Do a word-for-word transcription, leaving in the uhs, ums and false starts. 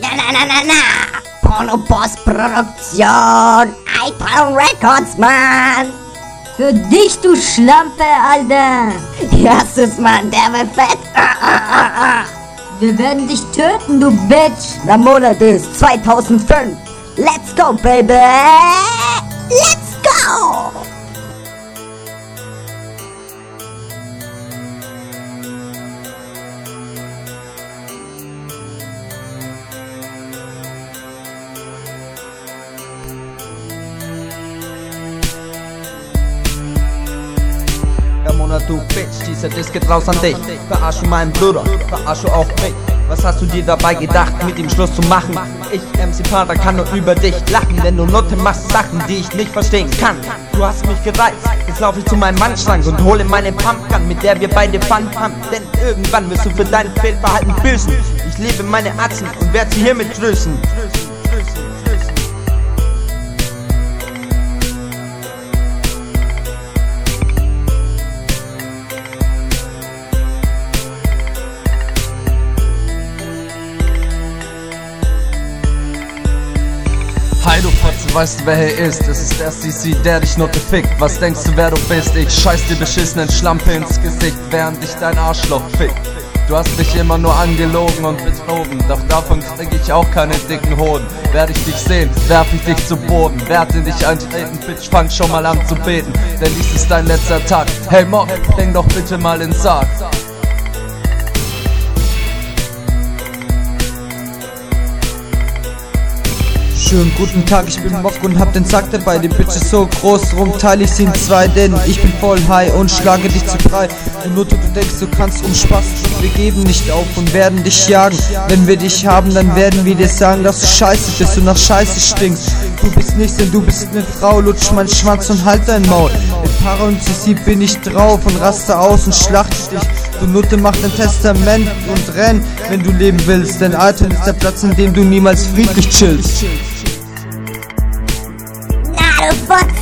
Na na na na na. Porno-Post-Produktion. iPound Records, Mann. Für dich, du Schlampe, Alter. Erstes Mann, der wird fett. Ah, ah, ah, ah. Wir werden dich töten, du Bitch. Der Monat ist zweitausendfünf. Let's go, baby. Let's go. Der Monat, du Bitch, dieser Diss geht raus an dich. Verarsch meinen Bruder, verarsch auch mich. Was hast du dir dabei gedacht, mit ihm Schluss zu machen? Ich, M C Pader, kann nur über dich lachen, denn du Nutte machst Sachen, die ich nicht verstehen kann. Du hast mich gereizt, jetzt lauf ich zu meinem Mannschrank und hole meine Pumpgun, mit der wir beide Fun haben. Denn irgendwann wirst du für dein Fehlverhalten büßen. Ich lebe meine Atzen und werde sie hiermit grüßen. Hi du Fotze, weißt du wer hier ist? Es ist der C C, der dich Nutte fickt. Was denkst du wer du bist? Ich scheiß dir beschissenen Schlampe ins Gesicht, während dich dein Arschloch fickt. Du hast mich immer nur angelogen und betrogen, doch davon krieg ich auch keine dicken Hoden. Werde ich dich sehen, werf ich dich zu Boden, werde in dich eintreten, Bitch, fang schon mal an zu beten, denn dies ist dein letzter Tag. Hey Mob, denk doch bitte mal ins Sarg. Schönen guten Tag, ich bin Mock und hab den Sack dabei. Die Bitch ist so groß, rum teile ich sie in zwei, denn ich bin voll high und schlage dich zu Brei. Und nur du, du denkst, du kannst umspassen. Wir geben nicht auf und werden dich jagen. Wenn wir dich haben, dann werden wir dir sagen, dass du scheiße bist und nach Scheiße stinkst. Du bist nichts, denn du bist eine Frau, lutsch meinen Schwanz und halt dein Maul. Mit Para und C C bin ich drauf und raste aus und schlachte dich. Du Nutte, mach dein Testament und renn, wenn du leben willst, denn Alter ist der Platz, in dem du niemals friedlich chillst. Na, du Fotze.